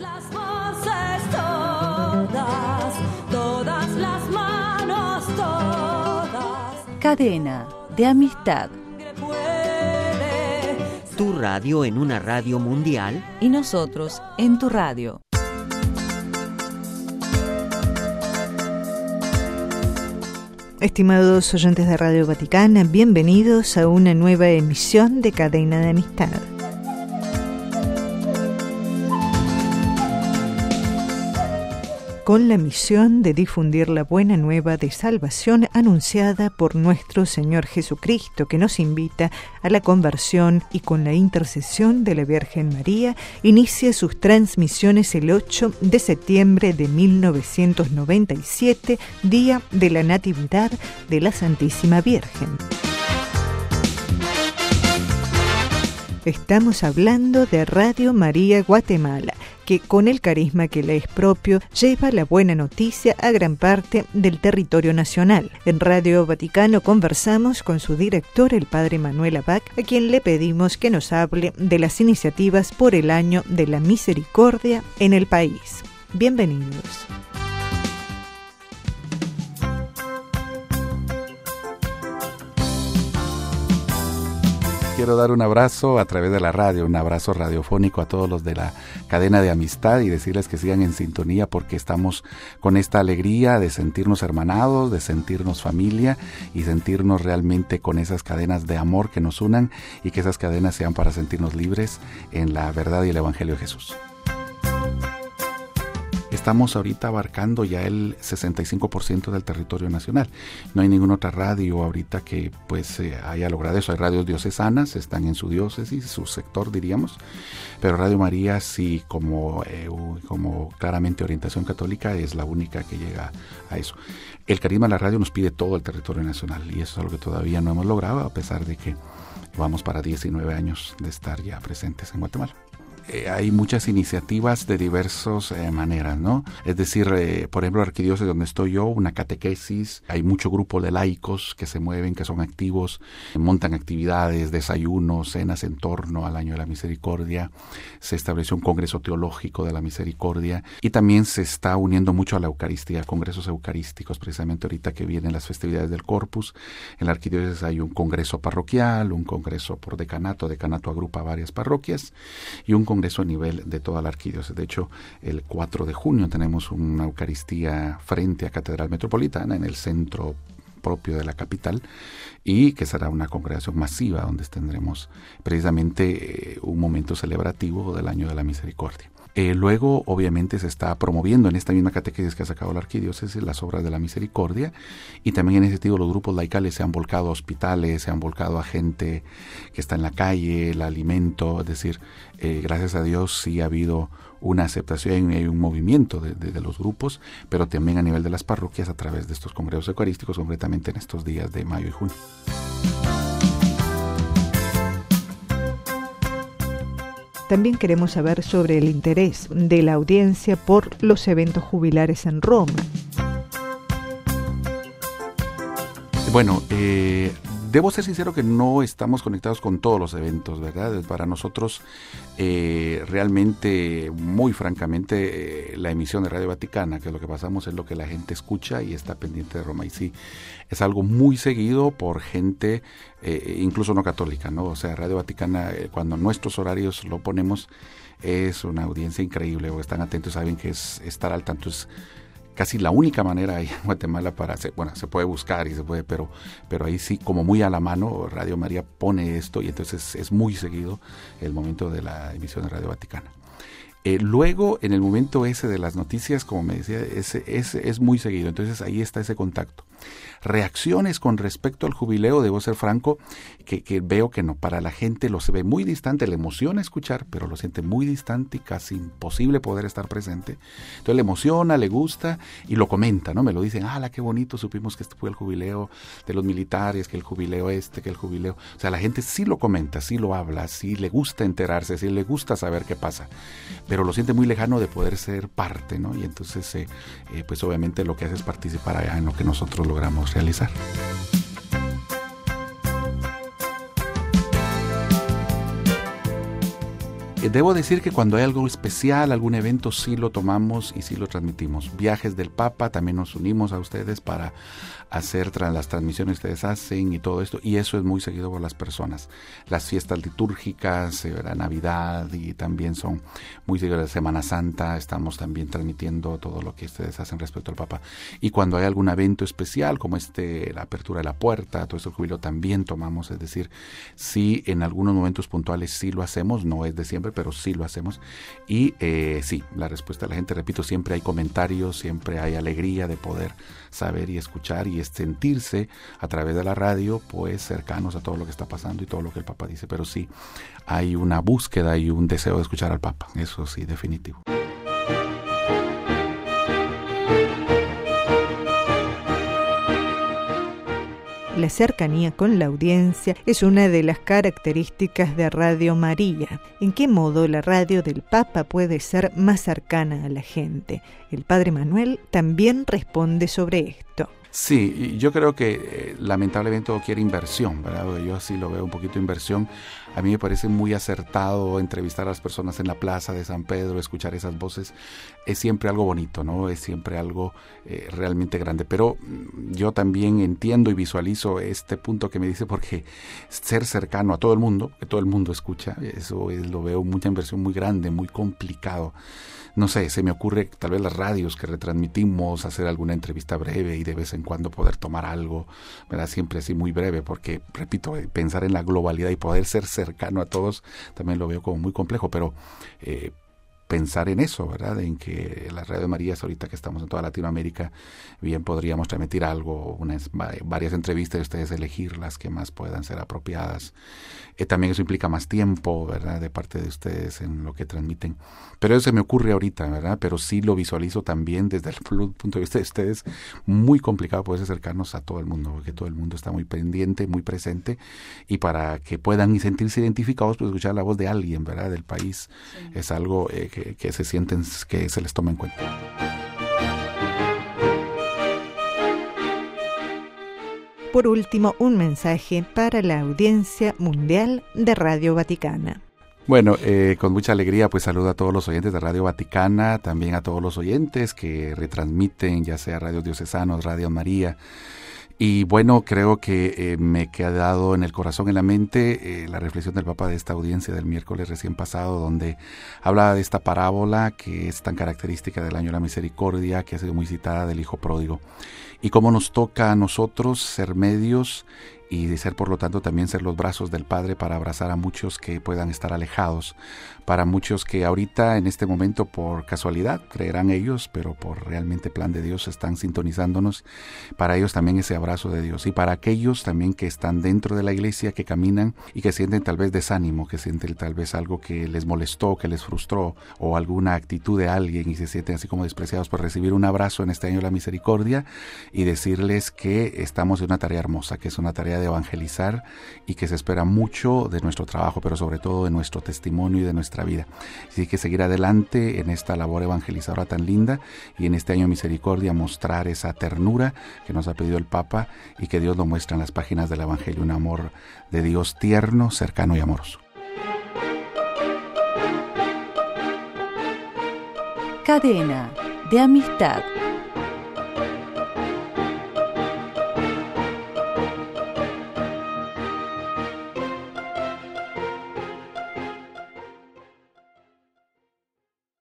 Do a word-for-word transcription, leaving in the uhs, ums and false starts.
las voces, todas, todas las manos, todas. Cadena de amistad. Tu radio en una radio mundial y nosotros en tu radio. Estimados oyentes de Radio Vaticana, bienvenidos a una nueva emisión de Cadena de Amistad. Con la misión de difundir la buena nueva de salvación anunciada por nuestro Señor Jesucristo, que nos invita a la conversión y con la intercesión de la Virgen María, inicia sus transmisiones el ocho de septiembre de mil novecientos noventa y siete, día de la Natividad de la Santísima Virgen. Estamos hablando de Radio María Guatemala, que con el carisma que le es propio, lleva la buena noticia a gran parte del territorio nacional. En Radio Vaticano conversamos con su director, el padre Manuel Abad, a quien le pedimos que nos hable de las iniciativas por el año de la misericordia en el país. Bienvenidos. Quiero dar un abrazo a través de la radio, un abrazo radiofónico a todos los de la cadena de amistad y decirles que sigan en sintonía porque estamos con esta alegría de sentirnos hermanados, de sentirnos familia y sentirnos realmente con esas cadenas de amor que nos unan y que esas cadenas sean para sentirnos libres en la verdad y el Evangelio de Jesús. Estamos ahorita abarcando ya el sesenta y cinco por ciento del territorio nacional. No hay ninguna otra radio ahorita que pues eh, haya logrado eso. Hay radios diocesanas, están en su diócesis, su sector diríamos, pero Radio María sí como, eh, como claramente orientación católica es la única que llega a eso. El carisma de la radio nos pide todo el territorio nacional y eso es algo que todavía no hemos logrado a pesar de que vamos para diecinueve años de estar ya presentes en Guatemala. Eh, hay muchas iniciativas de diversas eh, maneras, ¿no? Es decir, eh, por ejemplo, la arquidiócesis donde estoy yo, una catequesis, hay mucho grupo de laicos que se mueven, que son activos, eh, montan actividades, desayunos, cenas en torno al Año de la Misericordia, se estableció un congreso teológico de la misericordia y también se está uniendo mucho a la Eucaristía, congresos eucarísticos, precisamente ahorita que vienen las festividades del Corpus. En la arquidiócesis hay un congreso parroquial, un congreso por decanato, decanato agrupa varias parroquias y un congreso a nivel de toda la arquidiócesis. De hecho, el cuatro de junio tenemos una Eucaristía frente a Catedral Metropolitana en el centro propio de la capital y que será una congregación masiva donde tendremos precisamente eh, un momento celebrativo del Año de la Misericordia. Eh, luego, obviamente, se está promoviendo en esta misma catequesis que ha sacado la arquidiócesis las obras de la misericordia y también en ese sentido los grupos laicales se han volcado a hospitales, se han volcado a gente que está en la calle, el alimento, es decir, eh, gracias a Dios sí ha habido una aceptación y un movimiento de, de, de los grupos, pero también a nivel de las parroquias a través de estos congresos eucarísticos, concretamente en estos días de mayo y junio. También queremos saber sobre el interés de la audiencia por los eventos jubilares en Roma. Bueno, eh, debo ser sincero que no estamos conectados con todos los eventos, ¿verdad? Para nosotros, eh, realmente, muy francamente, eh, la emisión de Radio Vaticana, que es lo que pasamos, es lo que la gente escucha y está pendiente de Roma. Y sí, es algo muy seguido por gente, eh, incluso no católica, ¿no? O sea, Radio Vaticana, eh, cuando nuestros horarios lo ponemos, es una audiencia increíble, o están atentos, saben que es estar al tanto, es casi la única manera ahí en Guatemala para hacer, bueno, se puede buscar y se puede, pero, pero ahí sí, como muy a la mano, Radio María pone esto y entonces es muy seguido el momento de la emisión de Radio Vaticana. Eh, luego, en el momento ese de las noticias, como me decía, ese, ese es muy seguido, entonces ahí está ese contacto. Reacciones con respecto al jubileo, debo ser franco, que, que veo que no, para la gente lo se ve muy distante, le emociona escuchar, pero lo siente muy distante y casi imposible poder estar presente. Entonces le emociona, le gusta y lo comenta, ¿no? Me lo dicen, ¡ah, qué bonito! Supimos que este fue el jubileo de los militares, que el jubileo este, que el jubileo... O sea, la gente sí lo comenta, sí lo habla, sí le gusta enterarse, sí le gusta saber qué pasa, pero lo siente muy lejano de poder ser parte, ¿no? Y entonces, eh, eh, pues obviamente lo que hace es participar allá en lo que nosotros logramos realizar. Eh, debo decir que cuando hay algo especial, algún evento, sí lo tomamos y sí lo transmitimos. Viajes del Papa, también nos unimos a ustedes para hacer tra- las transmisiones que ustedes hacen y todo esto, y eso es muy seguido por las personas. Las fiestas litúrgicas, eh, la Navidad, y también son muy seguidas. Semana Santa, estamos también transmitiendo todo lo que ustedes hacen respecto al Papa. Y cuando hay algún evento especial, como este, la apertura de la puerta, todo eso, el jubileo, también tomamos, es decir, sí, en algunos momentos puntuales sí lo hacemos, no es de siempre, pero sí lo hacemos. Y eh, sí, la respuesta de la gente, repito, siempre hay comentarios, siempre hay alegría de poder saber y escuchar y sentirse a través de la radio, pues cercanos a todo lo que está pasando y todo lo que el Papa dice. Pero sí, hay una búsqueda y un deseo de escuchar al Papa, eso sí, definitivo. La cercanía con la audiencia es una de las características de Radio María. ¿En qué modo la radio del Papa puede ser más cercana a la gente? El Padre Manuel también responde sobre esto. Sí, yo creo que eh, lamentablemente todo quiere inversión, ¿verdad? Yo así lo veo, un poquito inversión. A mí me parece muy acertado entrevistar a las personas en la plaza de San Pedro, escuchar esas voces. Es siempre algo bonito, ¿no? Es siempre algo eh, realmente grande. Pero yo también entiendo y visualizo este punto que me dice, porque ser cercano a todo el mundo, que todo el mundo escucha, eso es, lo veo mucha inversión muy grande, muy complicado. No sé, se me ocurre tal vez las radios que retransmitimos, hacer alguna entrevista breve y de vez en cuando poder tomar algo, ¿verdad? Siempre así muy breve, porque, repito, pensar en la globalidad y poder ser cercano a todos también lo veo como muy complejo, pero eh, pensar en eso, ¿verdad? En que la Radio María, ahorita que estamos en toda Latinoamérica, bien podríamos transmitir algo, unas, varias entrevistas y ustedes elegir las que más puedan ser apropiadas. Eh, también eso implica más tiempo, ¿verdad? De parte de ustedes en lo que transmiten. Pero eso se me ocurre ahorita, ¿verdad? Pero sí lo visualizo también desde el punto de vista de ustedes, muy complicado poder acercarnos a todo el mundo, porque todo el mundo está muy pendiente, muy presente, y para que puedan sentirse identificados, pues escuchar la voz de alguien, ¿verdad? Del país, sí. Es algo eh, que Que, que se sienten, que se les tome en cuenta. Por último, un mensaje para la audiencia mundial de Radio Vaticana. Bueno, eh, con mucha alegría pues saludo a todos los oyentes de Radio Vaticana, también a todos los oyentes que retransmiten, ya sea Radio Diocesanos, Radio María. Y bueno, creo que eh, me queda dado en el corazón, en la mente, eh, la reflexión del Papa de esta audiencia del miércoles recién pasado, donde hablaba de esta parábola que es tan característica del año de la misericordia, que ha sido muy citada, del Hijo Pródigo. Y cómo nos toca a nosotros ser medios y de ser, por lo tanto, también ser los brazos del Padre para abrazar a muchos que puedan estar alejados, para muchos que ahorita, en este momento, por casualidad, creerán ellos, pero por realmente plan de Dios están sintonizándonos, para ellos también ese abrazo de Dios, y para aquellos también que están dentro de la iglesia, que caminan y que sienten tal vez desánimo, que sienten tal vez algo que les molestó, que les frustró, o alguna actitud de alguien y se sienten así como despreciados, por recibir un abrazo en este año de la misericordia y decirles que estamos en una tarea hermosa, que es una tarea de evangelizar y que se espera mucho de nuestro trabajo, pero sobre todo de nuestro testimonio y de nuestra vida. Así que seguir adelante en esta labor evangelizadora tan linda y en este año de misericordia mostrar esa ternura que nos ha pedido el Papa y que Dios lo muestra en las páginas del Evangelio, un amor de Dios tierno, cercano y amoroso. Cadena de amistad.